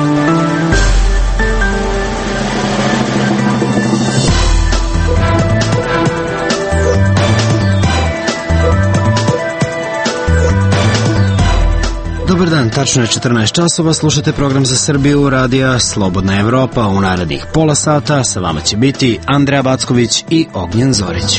Dobar dan, tačno je 14 časova, slušate program za Srbiju, radija Slobodna Evropa. U narednih pola sata sa vama će biti Andreja Backović i Ognjen Zorić.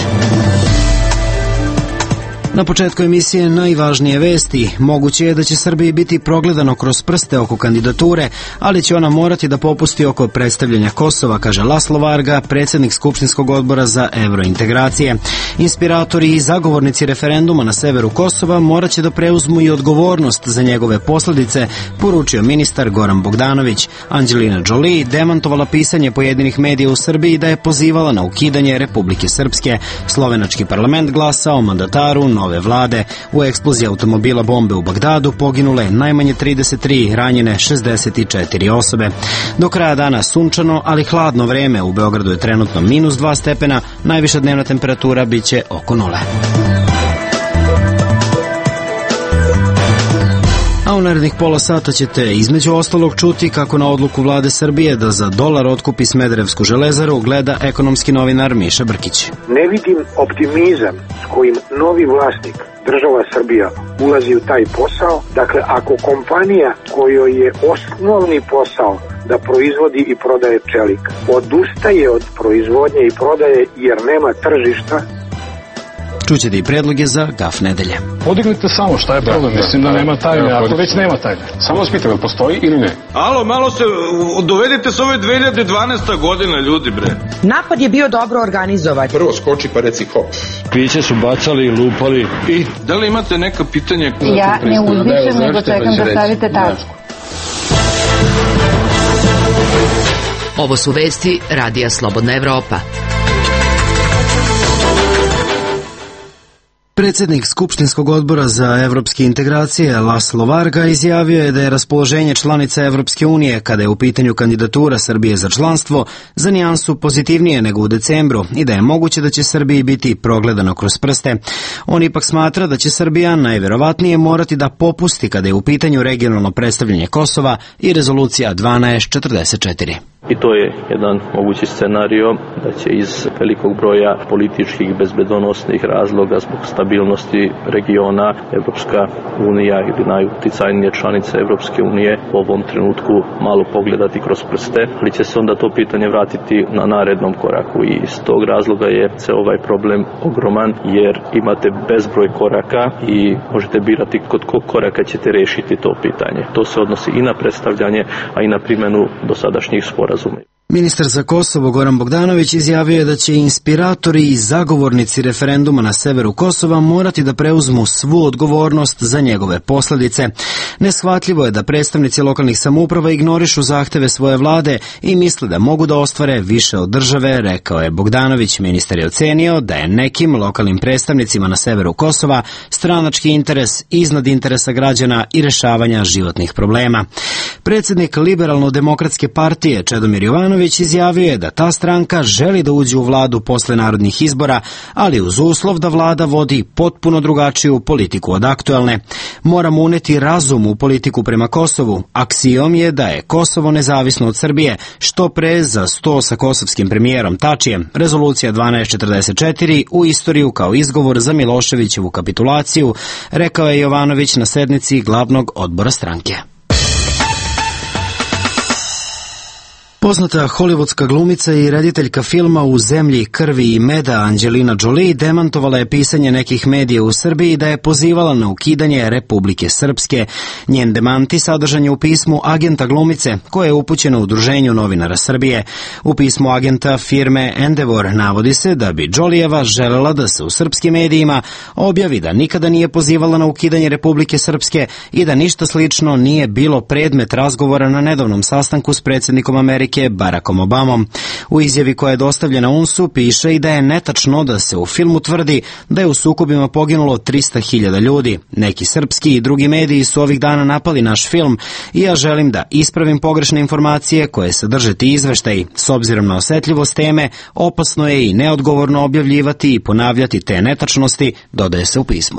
Na početku emisije najvažnije vesti. Moguće je da će Srbiji biti progledano kroz prste oko kandidature, ali će ona morati da popusti oko predstavljanja Kosova, kaže Laslo Varga, predsjednik Skupštinskog odbora za evrointegracije. Inspiratori i zagovornici referenduma na severu Kosova morat će da preuzmu i odgovornost za njegove posljedice, poručio ministar Goran Bogdanović. Anđelina Jolie demantovala pisanje pojedinih medija u Srbiji da je pozivala na ukidanje Republike Srpske. Slovenački parlament glasao o mandataru nove vlade. U eksploziji automobila bombe u Bagdadu poginule najmanje 33, ranjene 64 osobe. Do kraja dana sunčano, ali hladno vreme. U Beogradu je trenutno -2 stepena, najviša dnevna temperatura biće oko 0. A u narednih pola sata ćete između ostalog čuti kako na odluku vlade Srbije da za $1 otkupi Smederevsku železaru gleda ekonomski novinar Miša Brkić. Ne vidim optimizam s kojim novi vlasnik, država Srbija, ulazi u taj posao. Dakle, ako kompanija kojoj je osnovni posao da proizvodi i prodaje čelik odustaje od proizvodnje i prodaje jer nema tržišta, čućete i predloge za GAF nedelje. Podignite samo, šta je problem? Mislim da nema tajne, ako već nema tajne. Samo vas pitam, postoji ili ne? Alo, malo se, dovedite se ove 2012. godina, ljudi, bre. Napad je bio dobro organizovan. Prvo skoči pa reci hop. Piće su bacali, lupali. I da li imate neka pitanja? Ja ne uzbišem, nego čekam da stavite tačku. Ovo su vesti radija Slobodna Evropa. Predsjednik Skupštinskog odbora za evropske integracije Laslo Varga izjavio je da je raspoloženje članica Evropske unije kada je u pitanju kandidatura Srbije za članstvo za nijansu pozitivnije nego u decembru i da je moguće da će Srbiji biti progledano kroz prste. On ipak smatra da će Srbija najverovatnije morati da popusti kada je u pitanju regionalno predstavljanje Kosova i rezolucija 1244. I to je jedan mogući scenario da će iz velikog broja političkih bezbedonosnih razloga zbog stabilnosti regiona Evropska unija ili najuticajnije članice Evropske unije u ovom trenutku malo pogledati kroz prste, ali će se onda to pitanje vratiti na narednom koraku i iz tog razloga je se ovaj problem ogroman jer imate bezbroj koraka i možete birati kod kog koraka ćete rešiti to pitanje. To se odnosi i na predstavljanje, a i na primjenu dosadašnjih sporazuma. Ministar za Kosovo Goran Bogdanović izjavio je da će inspiratori i zagovornici referenduma na severu Kosova morati da preuzmu svu odgovornost za njegove posljedice. Neshvatljivo je da predstavnici lokalnih samouprava ignorišu zahteve svoje vlade i misle da mogu da ostvare više od države, rekao je Bogdanović. Ministar je ocenio da je nekim lokalnim predstavnicima na severu Kosova stranački interes iznad interesa građana i rešavanja životnih problema. Predsjednik Liberalno-demokratske partije Čedomir Jovanović izjavio je da ta stranka želi da uđe u vladu posle narodnih izbora, ali uz uslov da vlada vodi potpuno drugačiju politiku od aktuelne. Moramo uneti razum u politiku prema Kosovu. Aksiom je da je Kosovo nezavisno od Srbije, što pre za sto sa kosovskim premijerom Tačijem. Rezolucija 1244 u istoriju kao izgovor za Miloševićevu kapitulaciju, rekao je Jovanović na sednici glavnog odbora stranke. Poznata hollywoodska glumica i rediteljka filma U zemlji krvi i meda Anđelina Jolie demantovala je pisanje nekih medija u Srbiji da je pozivala na ukidanje Republike Srpske. Njen demanti sadržan je u pismu agenta glumice koje je upućeno Udruženju novinara Srbije. U pismu agenta firme Endeavor navodi se da bi Jolieva želela da se u srpskim medijima objavi da nikada nije pozivala na ukidanje Republike Srpske i da ništa slično nije bilo predmet razgovora na nedavnom sastanku s predsjednikom Amerike Barackom Obamom. U izjavi koja je dostavljena UNS-u piše i da je netačno da se u filmu tvrdi da je u sukobima poginulo 300.000 ljudi. Neki srpski i drugi mediji su ovih dana napali naš film i ja želim da ispravim pogrešne informacije koje sadrže ti izveštaji. S obzirom na osetljivost teme, opasno je i neodgovorno objavljivati i ponavljati te netačnosti, dodaje se u pismu.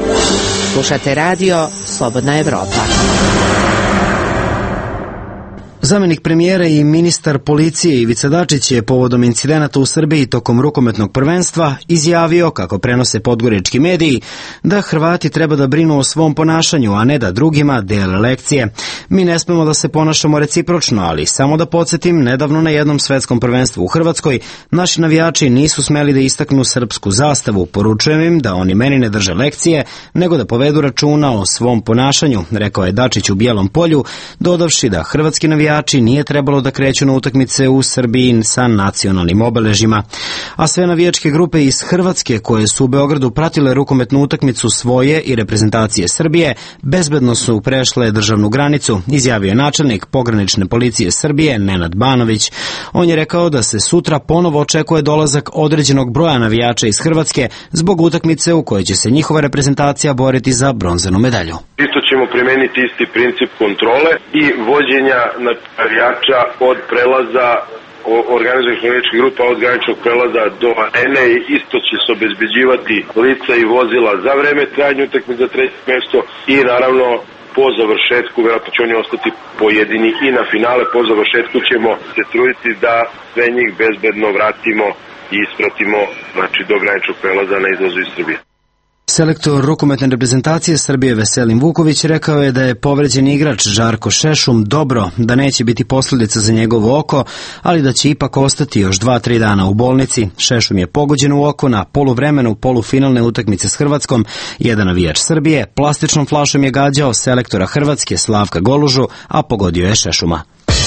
Slušate radio Slobodna Evropa. Zamenik premijera i ministar policije Ivica Dačić je povodom incidenata u Srbiji tokom rukometnog prvenstva izjavio, kako prenose podgorički mediji, da Hrvati treba da brinu o svom ponašanju, a ne da drugima dele lekcije. Mi ne smemo da se ponašamo recipročno, ali samo da podsjetim, nedavno na jednom svetskom prvenstvu u Hrvatskoj naši navijači nisu smeli da istaknu srpsku zastavu. Poručujem im da oni meni ne drže lekcije, nego da povedu računa o svom ponašanju, rekao je Dačić u Bijelom Polju, dodavši da hrvatski navijači nije trebalo da kreću na utakmice u Srbiji sa nacionalnim obeležjima. A sve navijačke grupe iz Hrvatske koje su u Beogradu pratile rukometnu utakmicu svoje i reprezentacije Srbije bezbedno su prešle državnu granicu, izjavio je načelnik pogranične policije Srbije Nenad Banović. On je rekao da se sutra ponovo očekuje dolazak određenog broja navijača iz Hrvatske zbog utakmice u kojoj će se njihova reprezentacija boriti za bronzanu medalju. Isto ćemo primeniti isti princip kontrole i vođenja navijača od prelaza organizovanih navijačkih grupa od graničnog prelaza do arene. Isto će se obezbeđivati lica i vozila za vreme trajanja utakmice za treće mesto i naravno po završetku, vjerojatno će oni ostati pojedini i na finale, po završetku ćemo se truditi da sve njih bezbedno vratimo i ispratimo, znači, do graničnog prelaza na izlazu iz Srbije. Selektor rukometne reprezentacije Srbije Veselin Vuković rekao je da je povređen igrač Žarko Šešum dobro, da neće biti posljedica za njegovo oko, ali da će ipak ostati još 2-3 dana u bolnici. Šešum je pogođen u oko na poluvremenu polufinalne utakmice s Hrvatskom. Jedan navijač Srbije plastičnom flašom je gađao selektora Hrvatske Slavka Golužu, a pogodio je Šešuma.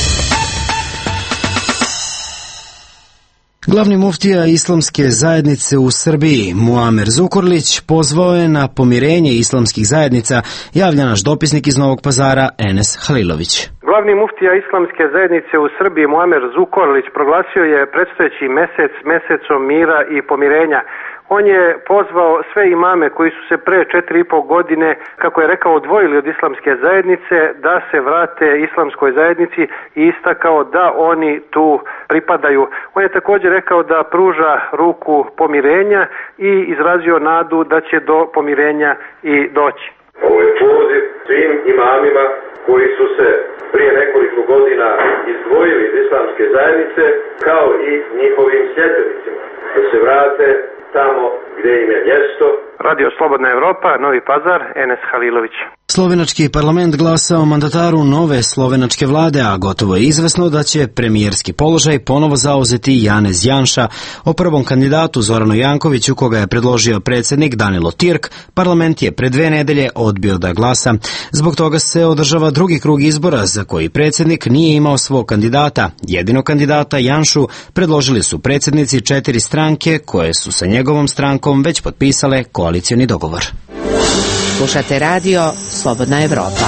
Glavni muftija islamske zajednice u Srbiji, Muamer Zukorlić, pozvao je na pomirenje islamskih zajednica, javlja naš dopisnik iz Novog Pazara, Enes Halilović. Glavni muftija islamske zajednice u Srbiji, Muamer Zukorlić, proglasio je predstojeći mesecom mira i pomirenja. On je pozvao sve imame koji su se pre 4,5 godine, kako je rekao, odvojili od islamske zajednice, da se vrate islamskoj zajednici i istakao da oni tu pripadaju. On je također rekao da pruža ruku pomirenja i izrazio nadu da će do pomirenja i doći. Ovo je poziv svim imamima koji su se prije nekoliko godina izdvojili iz islamske zajednice, kao i njihovim sljedbenicima, da se vrate tamo gdje im je mjesto. Radio Slobodna Evropa, Novi Pazar, Enes Halilović. Slovenački parlament glasa o mandataru nove slovenačke vlade, a gotovo je izvesno da će premijerski položaj ponovo zauzeti Janez Janša. O prvom kandidatu Zoranu Jankoviću, koga je predložio predsjednik Danilo Tirk, parlament je pre 2 nedelje odbio da glasa. Zbog toga se održava drugi krug izbora za koji predsjednik nije imao svog kandidata. Jedino kandidata Janšu predložili su predsjednici 4 stranke koje su sa njegovom strankom već potpisale koalicioni dogovor. Slušate radio Slobodna Evropa.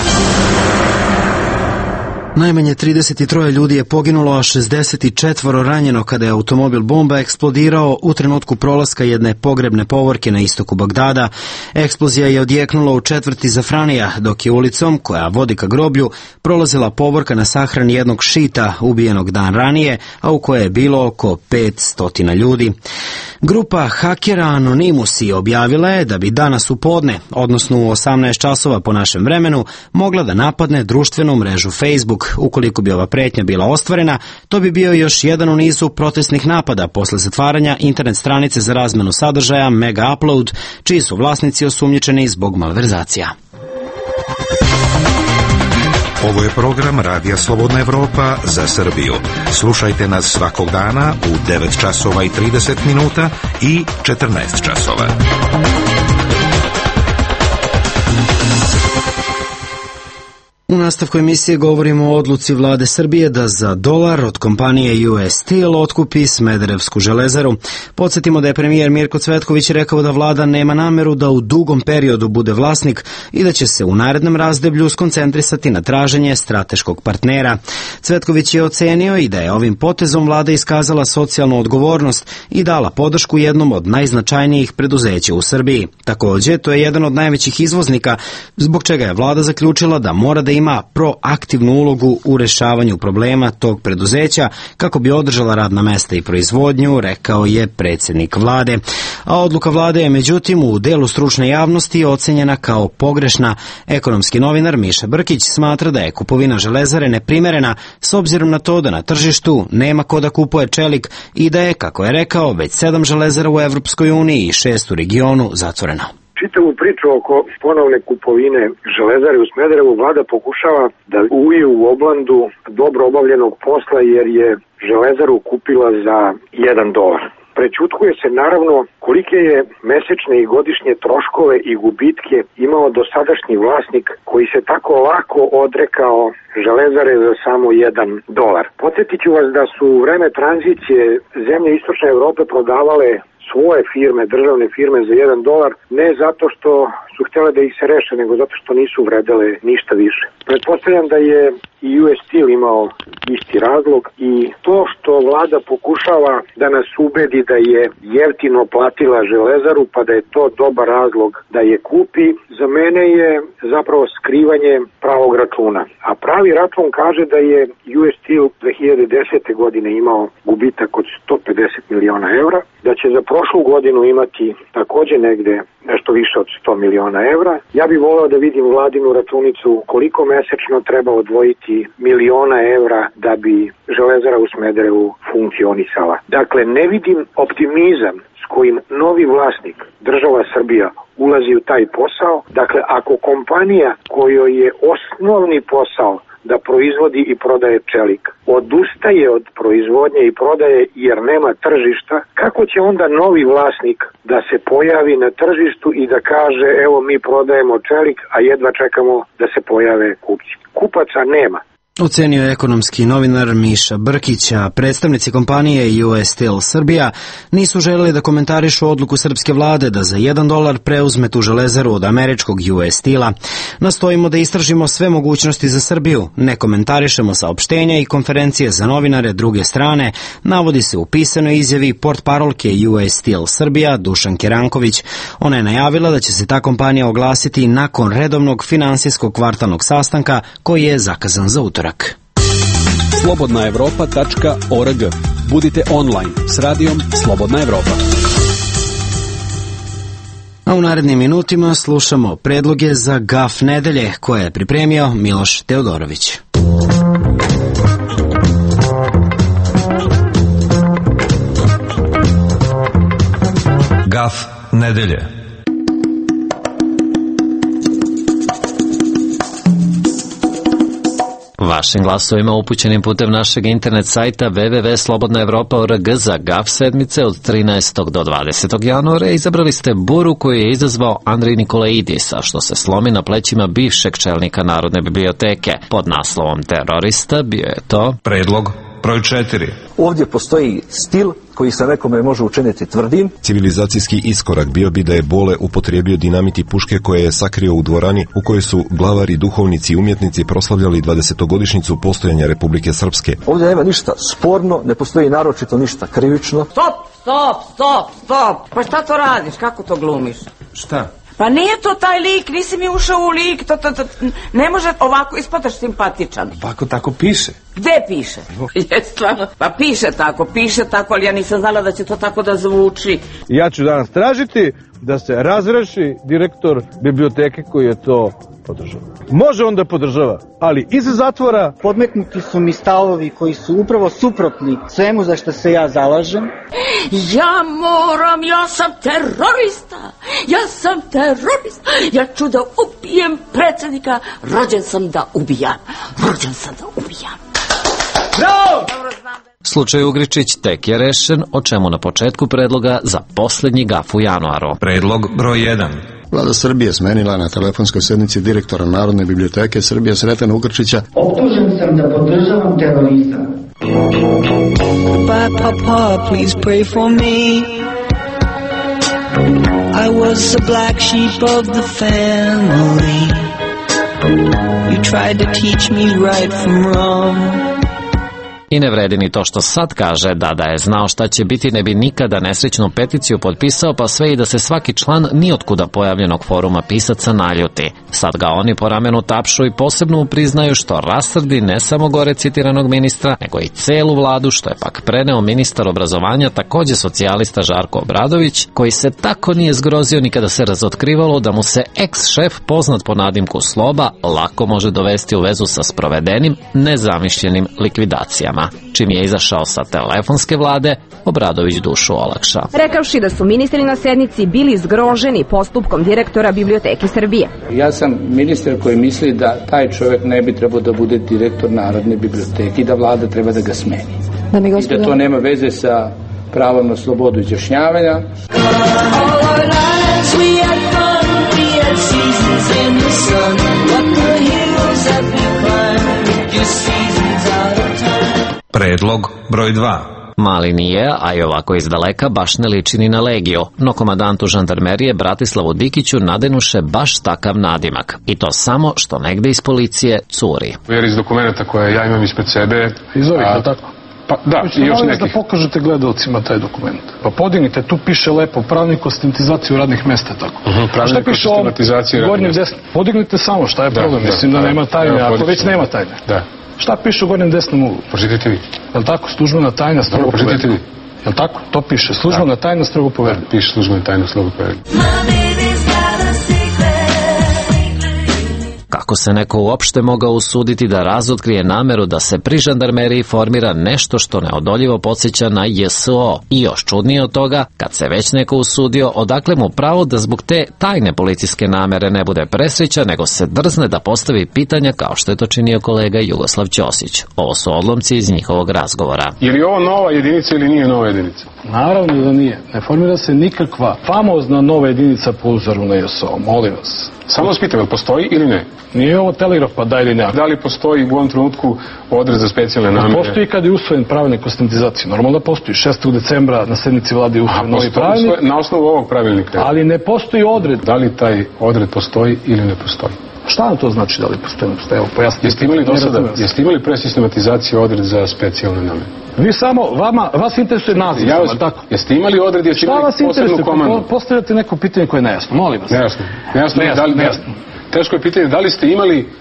Najmanje 33 ljudi je poginulo, a 64 ranjeno kada je automobil bomba eksplodirao u trenutku prolaska jedne pogrebne povorke na istoku Bagdada. Eksplozija je odjeknula u četvrti Zafranija, dok je ulicom koja vodi ka groblju prolazila povorka na sahrani jednog šita ubijenog dan ranije, a u kojoj je bilo oko 500 ljudi. Grupa hakera Anonimusi objavila je da bi danas u podne, odnosno u 18 časova po našem vremenu, mogla da napadne društvenu mrežu Facebook. Ukoliko bi ova pretnja bila ostvarena, to bi bio još jedan u nizu protestnih napada posle zatvaranja internet stranice za razmenu sadržaja Mega Upload, čiji su vlasnici osumnjičeni zbog malverzacija. Ovo je program Radija Slobodna Evropa za Srbiju. Slušajte nas svakog dana u 9 časova i 30 minuta i 14 časova. U nastavku emisije govorimo o odluci vlade Srbije da za dolar od kompanije US Steel otkupi Smederevsku železaru. Podsjetimo da je premijer Mirko Cvetković rekao da vlada nema nameru da u dugom periodu bude vlasnik i da će se u narednom razdoblju skoncentrisati na traženje strateškog partnera. Cvetković je ocenio i da je ovim potezom vlada iskazala socijalnu odgovornost i dala podršku jednom od najznačajnijih preduzeća u Srbiji. Također, to je jedan od najvećih izvoznika, zbog čega je vlada zaključila da mora da ima proaktivnu ulogu u rešavanju problema tog preduzeća kako bi održala radna mesta i proizvodnju, rekao je predsjednik vlade. A odluka vlade je međutim u delu stručne javnosti ocenjena kao pogrešna. Ekonomski novinar Miša Brkić smatra da je kupovina Železare neprimerena s obzirom na to da na tržištu nema ko da kupuje čelik i da je, kako je rekao, već 7 železara u Evropskoj uniji i 6 u regionu zatvoreno. Čitavu priču oko ponovne kupovine Železare u Smederevu vlada pokušava da uje u oblandu dobro obavljenog posla jer je Železaru kupila za $1. Prećutkuje se naravno kolike je mesečne i godišnje troškove i gubitke imao dosadašnji vlasnik koji se tako lako odrekao Železare za samo $1. Podsjetit ću vas da su u vreme tranzicije zemlje Istočne Evrope prodavale svoje firme, državne firme za $1, ne zato što su htjele da ih se reše, nego zato što nisu vredele ništa više. Pretpostavljam da je i US Steel imao isti razlog i to što vlada pokušava da nas ubedi da je jeftino platila Železaru pa da je to dobar razlog da je kupi, za mene je zapravo skrivanje pravog računa. A pravi račun kaže da je US Steel 2010. godine imao gubitak od €150 miliona, da će za prošlu godinu imati takođe negde nešto više od €100 miliona. Ja bih voleo da vidim vladinu računicu koliko mesečno treba odvojiti miliona evra da bi Železara u Smederevu funkcionisala. Dakle, ne vidim optimizam s kojim novi vlasnik, država Srbija, ulazi u taj posao. Dakle, ako kompanija kojoj je osnovni posao da proizvodi i prodaje čelik odustaje od proizvodnje i prodaje jer nema tržišta, kako će onda novi vlasnik da se pojavi na tržištu i da kaže evo mi prodajemo čelik, a jedva čekamo da se pojave kupci? Kupaca nema. Ocenio je ekonomski novinar Miša Brkić, a predstavnici kompanije US Steel Srbija nisu želeli da komentarišu odluku srpske vlade da za $1 preuzme tu železaru od američkog US Steela. Nastojimo da istražimo sve mogućnosti za Srbiju, ne komentarišemo saopštenja i konferencije za novinare druge strane, navodi se u pisanoj izjavi portparolke US Steel Srbija Dušanke Ranković. Ona je najavila da će se ta kompanija oglasiti nakon redovnog finansijskog kvartalnog sastanka koji je zakazan za utorak. Slobodnaevropa.org. Budite online s radijom Slobodna Evropa. A u narednim minutima slušamo predloge za gaf nedelje koje je pripremio Miloš Teodorović. Gaf nedelje. Vašim glasovima upućenim putem našeg internet sajta www.slobodnaevropa.org za gaf sedmice od 13. do 20. januara izabrali ste buru koju je izazvao Andrej Nikolaidis, a što se slomi na plećima bivšeg čelnika Narodne biblioteke. Pod naslovom terorista bio je to predlog broj 4. Ovdje postoji stil koji se nekome može učiniti tvrdim. Civilizacijski iskorak bio bi da je Bole upotrijebio dinamit i puške koje je sakrio u dvorani u kojoj su glavari, duhovnici i umjetnici proslavljali 20-godišnjicu postojanja Republike Srpske. Ovdje nema ništa sporno, ne postoji naročito ništa krivično. Stop! Pa šta to radiš? Kako to glumiš? Šta? Pa nije to taj lik, nisi mi ušao u lik, ne može ovako, ispadaš simpatičan. Ovako tako piše. Gde piše? Stvarno, pa piše tako, ali ja nisam znala da će to tako da zvuči. Ja ću danas tražiti da se razreši direktor biblioteke koji je to podržava. Može on da podržava, ali iza zatvora... Podmetnuti su mi stavovi koji su upravo suprotni svemu za što se ja zalažem. Ja sam terorista, ja ću da ubijem predsjednika, rođen sam da ubijam. Bravo! Slučaj Ugričić tek je rešen, o čemu na početku predloga za posljednji gaf u januaru. Predlog broj 1. Vlada Srbije smenila na telefonskoj sednici direktora Narodne biblioteke Srbije Sretena Ugričića. Optužen sam da podržavam terorizam. Goodbye, Papa, please pray for me. I was the black sheep of the family. You tried to teach me right from wrong. I ne vredi ni to što sad kaže da je znao šta će biti, ne bi nikada nesrećnu peticiju potpisao, pa sve i da se svaki član nijotkuda pojavljenog foruma pisaca naljuti. Sad ga oni po ramenu tapšu i posebno mu priznaju što rasrdi ne samo gore citiranog ministra, nego i celu vladu, što je pak preneo ministar obrazovanja, takođe socijalista Žarko Obradović, koji se tako nije zgrozio ni kada se razotkrivalo da mu se ex-šef poznat po nadimku Sloba lako može dovesti u vezu sa sprovedenim, nezamišljenim likvidacijama. Čim je izašao sa telefonske vlade, Obradović dušu olakša. Rekavši da su ministri na sednici bili zgroženi postupkom direktora Biblioteke Srbije. Ja sam ministar koji misli da taj čovjek ne bi trebao da bude direktor Narodne biblioteke i da vlada treba da ga smeni. I da to nema veze sa pravom na slobodu izjašnjavanja. Predlog broj 2. Mali nije, a i ovako iz daleka baš ne liči ni na Legiju, no komandantu žandarmerije Bratislavu Dikiću nadenuše baš takav nadimak. I to samo što negde iz policije curi. Jer iz dokumenta koje ja imam ispred sebe... Iz ovih, je tako? Pa da, i još nekih. Da pokažete gledalcima taj dokument. Pa podignite, tu piše lepo pravnik o sistematizaciji radnih mesta, tako. Pravnik o sistematizaciji radnih mesta. Podignite samo, šta je problem? Mislim da nema tajne, ako već nema tajne. Da. Šta piše u gornjem desnom uglu? Pročitajte vi. Jel' tako? Službena tajna strogo poverljiva. Pročitajte vi. Jel' tako? To piše. Službena tajna strogo poverljiva. Piše službena tajna strogo poverljiva. Kako se neko uopšte mogao usuditi da razotkrije nameru da se pri žandarmeriji formira nešto što neodoljivo podsjeća na JSO? I još čudnije od toga, kad se već neko usudio, odakle mu pravo da zbog te tajne policijske namere ne bude presreća, nego se drzne da postavi pitanja kao što je to činio kolega Jugoslav Ćosić. Ovo su odlomci iz njihovog razgovora. Je li ovo nova jedinica ili nije nova jedinica? Naravno da nije. Ne formira se nikakva famozna nova jedinica po uzoru na JSO. Molim vas. Samo vas pitam, postoji ili ne? Nije ovo telegraf, pa da ili ne. Da li postoji u ovom trenutku odred za specijalne namere? Postoji kad je usvojen pravilnik o sistematizaciji. Normalno da postoji. 6. decembra na sednici vlade je usvojen novi pravilnik. Na osnovu ovog pravilnika? Ali ne postoji odred. Da li taj odred postoji ili ne postoji? Šta vam to znači da li postoji? Evo, pojasnite. Jeste imali pre sistematizacije odred za specijalne namere? Vi samo, vas interesuje naziv. Tako. Jeste imali odred, jeste imali posebnu komandu? Postavljate neko pitanje koje je nejasno, molim vas. Nejasno. Teško je pitanje, da li ste imali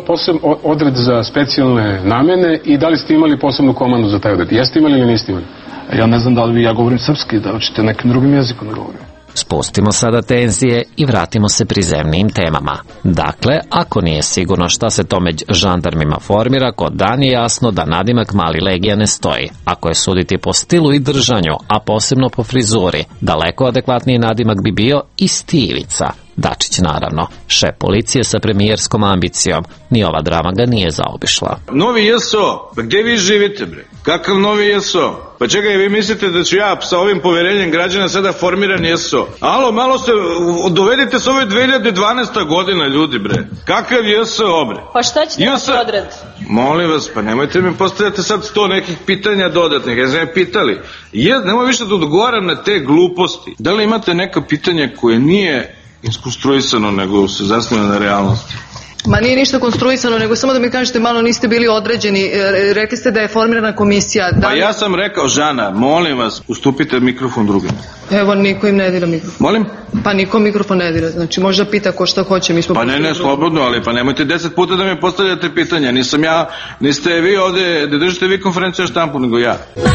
odred za specijalne namene i da li ste imali posebnu komandu za taj odred? Jeste imali ili niste imali? Ja ne znam da li ja govorim srpski, da hoćete nekim drugim jezikom da govorim. Spustimo sada tenzije i vratimo se prizemnijim temama. Dakle, ako nije sigurno šta se to među žandarmima formira, kod dan je jasno da nadimak Mali Legija ne stoji. Ako je suditi po stilu i držanju, a posebno po frizuri, daleko adekvatniji nadimak bi bio i Stivica. Dačić naravno, šef policije sa premijerskom ambicijom. Ni ova drama ga nije zaobišla. Novi JSO, pa gde vi živite bre? Kakav novi JSO? Pa čekaj, vi mislite da ću ja sa ovim poverenjem građana sada formiran JSO? Alo, malo se, dovedite se ove 2012. godina ljudi bre. Kakav JSO bre? Pa šta ćete na odred? Molim vas, pa nemojte mi postavljati sad 100 nekih pitanja dodatnih, ja sam me pitali. Nemoj više da odgovaram na te gluposti. Da li imate neka pitanja koje nije iskonstruisano, nego se zasniva na realnosti? Ma nije ništa konstruisano, nego samo da mi kažete, malo niste bili određeni. Rekli ste da je formirana komisija. Pa ja sam rekao, Žana, molim vas, ustupite mikrofon drugim. Evo, niko im ne dira mikrofon. Molim? Pa niko mikrofon ne dira, znači možda pita ko šta hoće. Mi smo pa ne, slobodno, ali pa nemojte 10 puta da mi postavljate pitanja. Nisam ja, niste vi ovde, da držite vi konferenciju štampu, nego ja.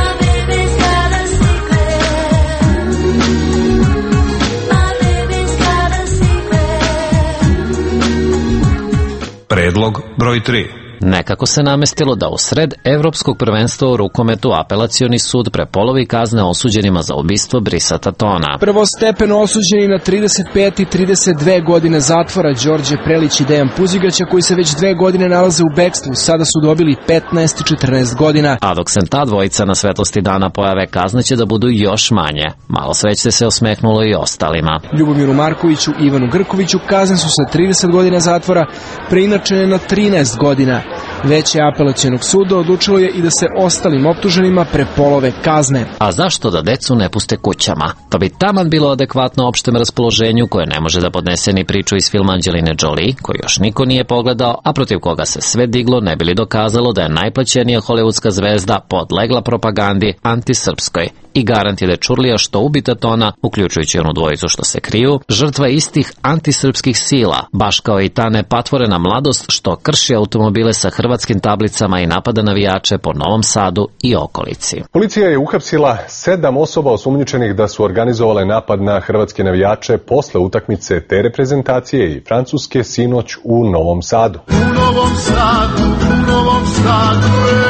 Predlog broj 3. Nekako se namestilo da u sred evropskog prvenstva u rukometu apelacioni sud prepolovi kazne osuđenima za ubistvo Brisa Tatona. Prvostepeno osuđeni na 35 i 32 godine zatvora Đorđe Prelić i Dejan Puzigaća, koji se već 2 godine nalaze u bekstvu, sada su dobili 15 i 14 godina. A dok se ta dvojica na svetlosti dana pojave, kazne će da budu još manje. Malo sveće se osmehnulo i ostalima. Ljubomiru Markoviću i Ivanu Grkoviću kazne su sa 30 godina zatvora preinačene na 13 godina. Veće apelacionog suda odlučilo je i da se ostalim optuženima prepolove kazne. A zašto da decu ne puste kućama? To bi taman bilo adekvatno opštem raspoloženju koje ne može da podnese ni priču iz filma Angeline Jolie, koju još niko nije pogledao, a protiv koga se sve diglo ne bi li dokazalo da je najplaćenija hollywoodska zvezda podlegla propagandi antisrpskoj i garant je da je Ćurlija što ubita tona, uključujući onu dvojicu što se kriju, žrtva istih antisrpskih sila, baš kao i ta nepatvorena mladost što krši automobile sa hrvatskim tablicama i napada navijače po Novom Sadu i okolici. Policija je uhapsila 7 osoba osumnjičenih da su organizovale napad na hrvatske navijače posle utakmice te reprezentacije i Francuske sinoć u Novom Sadu. U Novom Sadu, u Novom Sadu,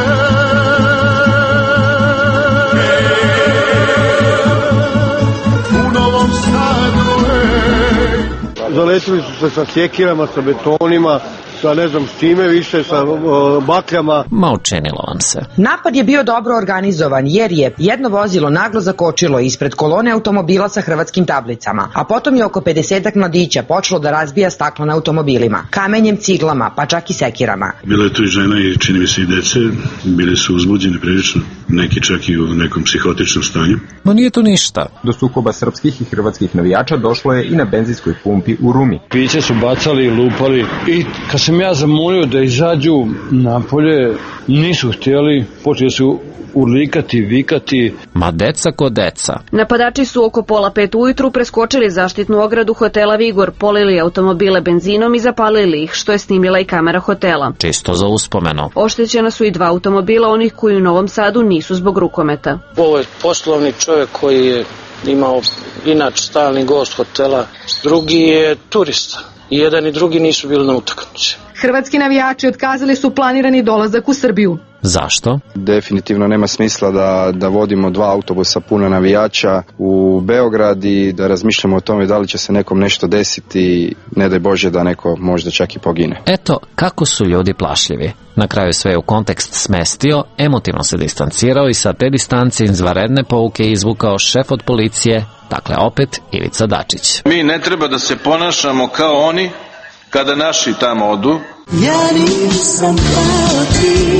zaletili su se sa sjekirama, sa betonima, sa ne znam s čime više, sa bakljama. Ma učinilo vam se. Napad je bio dobro organizovan jer je jedno vozilo naglo zakočilo ispred kolone automobila sa hrvatskim tablicama, a potom je oko 50 mladića počelo da razbija stakla na automobilima, kamenjem, ciglama, pa čak i sekirama. Bilo je tu i žena i čini mi se i dece, bili su uzbuđeni prilično, neki čak i u nekom psihotičnom stanju. Ma nije to ništa. Do sukoba srpskih i hrvatskih navijača došlo je i na benzinskoj pumpi u Rumi. Piće su bacali, lupali i kad sam ja zamolio da izađu napolje, nisu htjeli, počeli su urlikati, vikati. Ma deca ko deca. Napadači su oko 4:30 ujutru preskočili zaštitnu ogradu hotela Vigor, polili automobile benzinom i zapalili ih, što je snimila i kamera hotela. Čisto za uspomenu. Oštećena su i 2 automobila onih koji u Novom Sadu nisu zbog rukometa. Ovo je poslovni čovjek koji je imao inače stalni gost hotela, drugi je turista. I jedan i drugi nisu bili na utakmici. Hrvatski navijači otkazali su planirani dolazak u Srbiju. Zašto? Definitivno nema smisla da vodimo 2 autobusa puno navijača u Beograd i da razmišljamo o tome da li će se nekom nešto desiti, ne daj Bože da neko možda čak i pogine. Eto kako su ljudi plašljivi. Na kraju sve u kontekst smestio, emotivno se distancirao i sa te distance izvanredne pouke izvukao šef od policije, dakle opet Ivica Dačić. Mi ne treba da se ponašamo kao oni kada naši tamo odu. Ja nisam kao ti,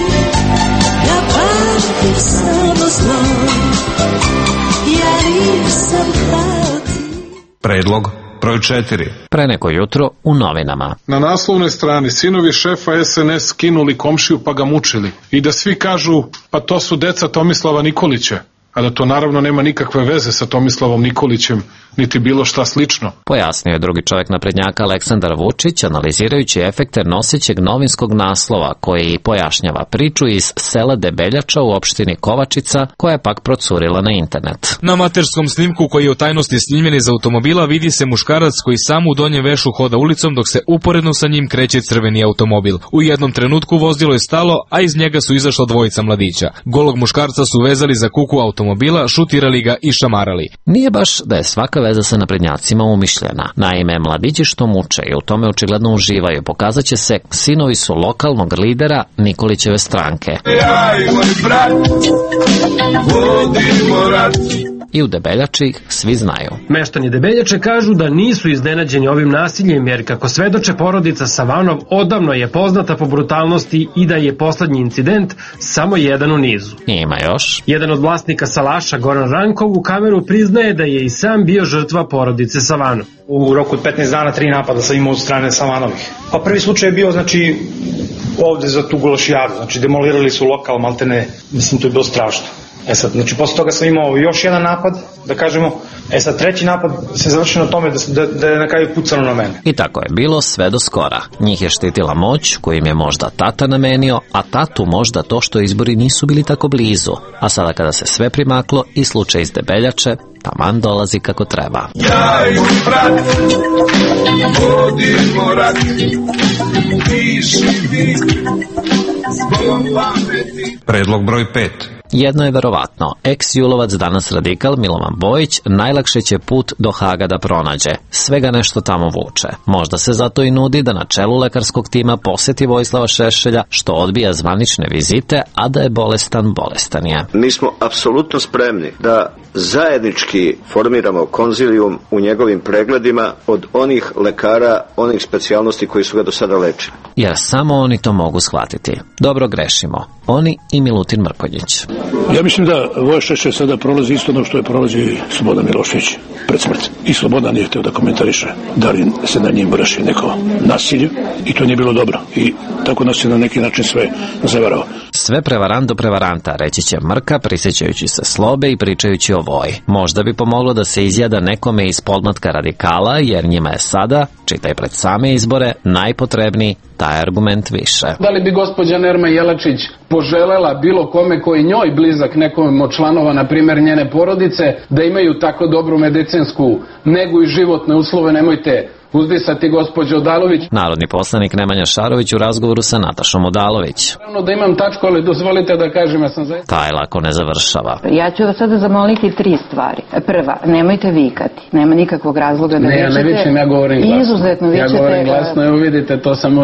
ja pamtim samo zlo, ja nisam kao ti. Predlog broj 4. Pre neko jutro u novinama. Na naslovnoj strani sinovi šefa SNS skinuli komšiju pa ga mučili. I da svi kažu pa to su deca Tomislava Nikolića. A da to naravno nema nikakve veze sa Tomislavom Nikolićem, niti bilo šta slično. Pojasnio je drugi čovjek naprednjaka Aleksandar Vučić, analizirajući efekte nosećeg novinskog naslova koji pojašnjava priču iz sela Debeljača u opštini Kovačica, koja je pak procurila na internet. Na amaterskom snimku koji je u tajnosti snimljen iz automobila vidi se muškarac koji sam u donjem vešu hoda ulicom dok se uporedno sa njim kreće crveni automobil. U jednom trenutku vozilo je stalo, a iz njega su izašla 2 mladića. Golog muškarca su vezali za kuku automobila, šutirali ga i šamarali. Nije baš da je svaka veza sa naprednjacima umišljena. Naime, mladići što muče i u tome očigledno uživaju, pokazat će se, sinovi su lokalnog lidera Nikolićeve stranke. Ja i moj brat vodimo rat. I u Debeljači svi znaju. Meštani Debeljače kažu da nisu iznenađeni ovim nasiljem, jer kako svedoče porodica Savanov odavno je poznata po brutalnosti i da je poslednji incident samo jedan u nizu. Ima još. Jedan od vlasnika salaša, Goran Rankov, u kameru priznaje da je i sam bio žrtva porodice Savanov. U roku od 15 dana 3 napada sam imao od strane Savanovih. Pa prvi slučaj je bio, znači, ovde za tu Gulašijadu, znači demolirali su lokal, maltene, mislim, to je bilo strašno. Sad, znači, posle toga sam imao još jedan napad, da kažemo, sad 3. napad se završio na tome da je na kraju pucano na mene. I tako je bilo sve do skora. Njih je štitila moć koju im je možda tata namenio, a tatu možda to što izbori nisu bili tako blizu. A sada kada se sve primaklo i slučaj iz Debeljače, taman dolazi kako treba. Ja i moj brat vodimo rat, ti živi zbog pameti. Predlog broj 5. Jedno je verovatno, ex-julovac, danas radikal Milovan Bojić najlakše će put do Haga da pronađe. Svega nešto tamo vuče. Možda se zato i nudi da na čelu lekarskog tima poseti Vojislava Šešelja, što odbija zvanične vizite, a da je bolestan je. Mi smo apsolutno spremni da zajednički formiramo konzilijum u njegovim pregledima od onih lekara, onih specijalnosti koji su ga do sada lečili. Jer samo oni to mogu shvatiti. Dobro, grešimo. Oni i Milutin Mrkonjić. Ja mislim da Voja Šešelj sada prolazi isto ono što je prolazi Slobodan Milošević pred smrt. I Slobodan nije hteo da komentariše da li se na njim vrši neko nasilje i to nije bilo dobro. I tako nas je na neki način sve zavarao. Sve prevarant do prevaranta, reći će Mrka, prisjećajući se Slobe i pričajući o Voji. Možda bi pomoglo da se izjada nekome iz podmlatka radikala, jer njima je sada, čitaj pred same izbore, najpotrebniji taj argument više. Da li bi gospođa Nerma Jelačić poželela bilo kome koji njoj blizak, nekom od članova, na primjer njene porodice, da imaju tako dobru medicinsku negu i životne uslove? Nemojte uzdisati gospođo Odalović. Narodni poslanik Nemanja Šarović u razgovoru sa Natašom Odalović. Naravno da imam tačku, ali dozvolite da kažem, ja sam zaista... Taj lako ne završava. Ja ću vas sada zamoliti 3 stvari. Prva, nemojte vikati. Nema nikakvog razloga da vičete. Ne, ja ne vičem, ja govorim glasno. Izuzetno vičete. Ja govorim glasno, evo vidite,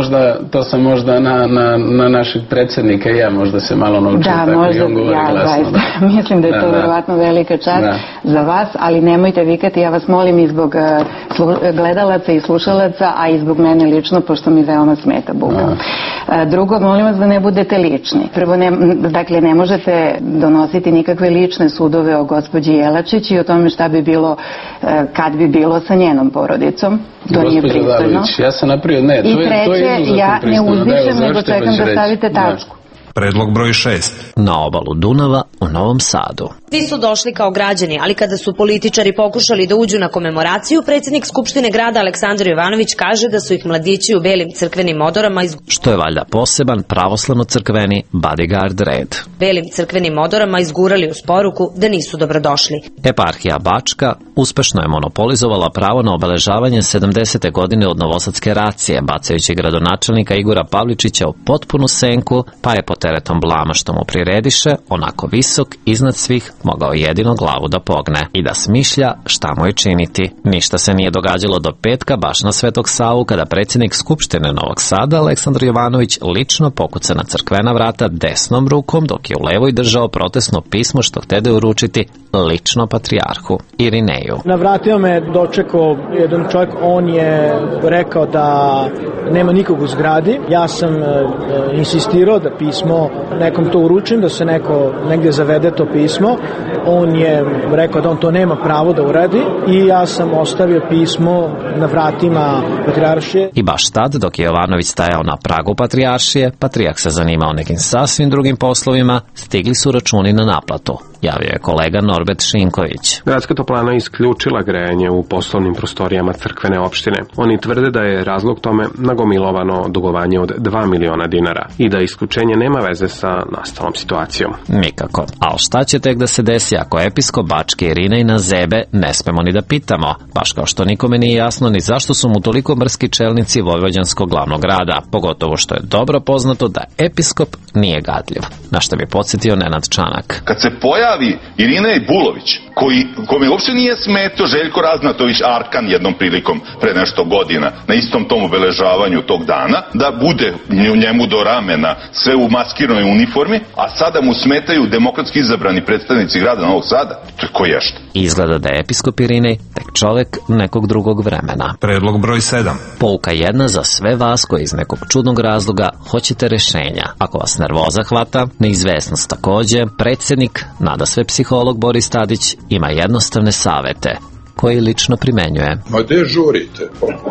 to sam možda na našeg predsjednika i ja možda se malo naučim. Da, možda, zaista. Mislim da je to verovatno velika čast za vas, ali nemojte vikati, ja vas molim i zbog gledalaca i slušalaca, a i zbog mene lično, pošto mi veoma smeta buka. Drugo, molim vas da ne budete lični. Prvo, dakle, ne možete donositi nikakve lične sudove o gospođi Jelačić i o tome šta bi bilo, kad bi bilo sa njenom porodicom. To nije pristojno. Ja sam napravio, ne, to je izuzetno pristojno. I treće, ja ne uzdišem, nego čekam da stavite tačku. Predlog broj 6. Na obalu Dunava u Novom Sadu. Svi su došli kao građani, ali kada su političari pokušali da uđu na komemoraciju, predsjednik Skupštine grada Aleksandar Jovanović kaže da su ih mladići u belim crkvenim odorama što je valjda poseban pravoslavno-crkveni bodyguard red. Belim crkvenim odorama izgurali uz poruku da nisu dobrodošli. Eparhija Bačka uspešno je monopolizovala pravo na obeležavanje 70. godine od novosadske racije, bacajući gradonačelnika Igora Pavličića u potpunu senku, pa je pod teretom blama što mu prirediše, onako visok, iznad svih, mogao jedino glavu da pogne i da smišlja šta mu je činiti. Ništa se nije događalo do petka, baš na Svetog Savu, kada predsjednik Skupštine Novog Sada, Aleksandar Jovanović, lično pokuca na crkvena vrata desnom rukom, dok je u levoj držao protestno pismo što htede uručiti lično patrijarhu Irineju. Na vratima me dočekao jedan čovjek, on je rekao da nema nikog u zgradi. Ja sam insistirao da pismo nekom to uručim, da se neko negdje zavede to pismo. On je rekao da on to nema pravo da uradi i ja sam ostavio pismo na vratima patrijaršije. I baš tad, dok je Jovanović stajao na pragu patrijaršije, patrijarh se zanimao nekim sasvim drugim poslovima, stigli su računi na naplatu. Javio je kolega Norbert Šinković. Gradska toplana isključila grejanje u poslovnim prostorijama crkvene opštine. Oni tvrde da je razlog tome nagomilovano dugovanje od 2 miliona dinara i da isključenje nema veze sa nastalom situacijom. Nikako. Ali šta će tek da se desi ako episkop Bačke Irinej na zebe, ne smemo ni da pitamo. Baš kao što nikome nije jasno ni zašto su mu toliko mrski čelnici vojvođanskog glavnog grada, pogotovo što je dobro poznato da episkop nije gadljiv. Na što bi podsjetio Nenad Čanak. Kad se pojavi Irinej Bulović, kome uopšte nije smetio Željko Raznatović Arkan jednom prilikom pre nešto godina, na istom tom obeležavanju tog dana, da bude njemu do ramena sve u maskiranoj uniformi, a sada mu smetaju demokratski izabrani predstavnici grada Novog Sada. To je koješta. Izgleda da je episkop Irinej tek čovek nekog drugog vremena. Predlog broj 7. Pouka jedna za sve vas koji iz nekog čudnog razloga hoćete rešenja. Ako vas nervoza hvata, neizvesnost takođe, predsjednik, nadasve psiholog Boris Tadić, ima jednostavne savete koje lično primenjuje. Ma gde žurite?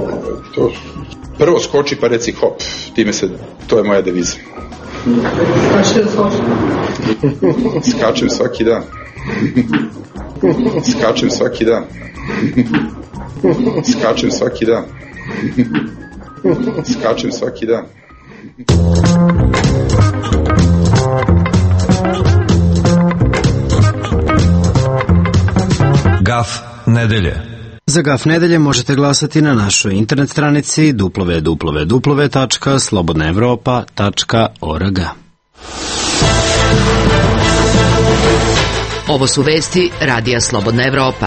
Prvo skoči pa reci hop. To je moja deviza. Skačem svaki dan. Skačem svaki dan. Skačem svaki dan. Skačem svaki dan. Gaf nedelje. Za Gaf nedelje možete glasati na našoj internet stranici www.slobodnaevropa.org. Ovo su vesti Radija Slobodna Evropa.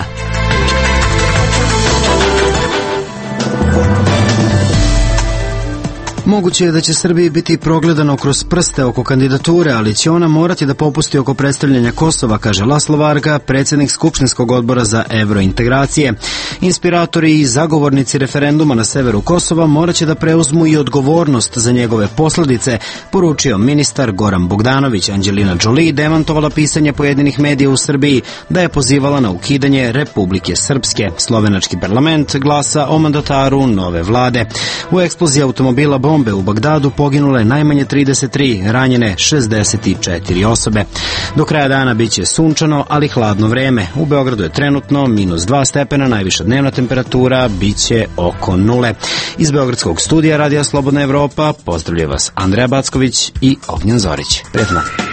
Moguće je da će Srbiji biti progledano kroz prste oko kandidature, ali će ona morati da popusti oko predstavljanja Kosova, kaže Laslo Varga, predsjednik Skupštinskog odbora za evrointegracije. Inspiratori i zagovornici referenduma na severu Kosova morat će da preuzmu i odgovornost za njegove posledice, poručio ministar Goran Bogdanović. Anđelina Jolie demantovala pisanje pojedinih medija u Srbiji da je pozivala na ukidanje Republike Srpske. Slovenački parlament glasa o mandataru nove vlade. U eksploziji automobila bombe u Bagdadu poginule najmanje 33, ranjene 64 osobe. Do kraja dana biće sunčano, ali hladno vreme. U Beogradu je trenutno -2 stepena, najviša dnevna temperatura biće oko 0. Iz Beogradskog studija Radija Slobodna Evropa pozdravlja vas Andreja Backović i Ognjen Zorić. Prijetno.